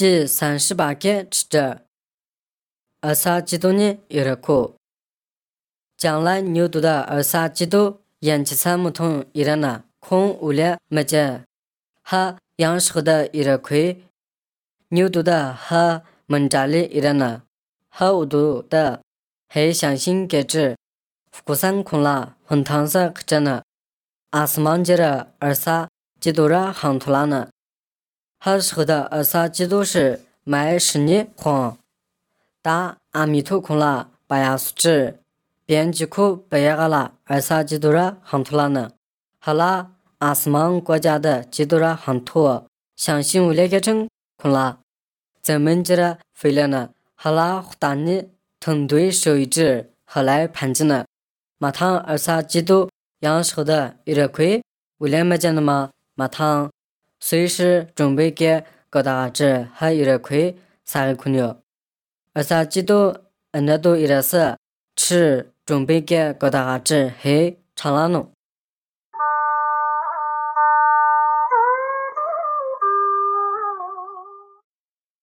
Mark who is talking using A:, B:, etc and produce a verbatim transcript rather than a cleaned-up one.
A: 第三十八个职责。二十基督年一日课。将来牛犊的二十基督延期参木桶一日呢，空无聊没见，哈杨时候的一日亏，牛犊的哈门扎里一日呢，哈无毒的还相信给之，福山空啦，混汤色可真呢，阿斯曼杰的二十基督的航图啦呢，哈时候的二十基督是买十年黄，打阿弥陀空啦，把牙素质。编辑库北亚啦，二十基督的航图啦呢，好啦，阿斯曼国家的基督的航图，相信为了个成空啦，咱们这的废了呢，好啦，大你团队手一指，后来盘子呢，马趟二十基督杨时候的一日亏，为了么讲的嘛，马趟随时准备给各大子还一日亏，三个空牛，二十基督恩的都一日是吃。准备给各大子黑长拉弄。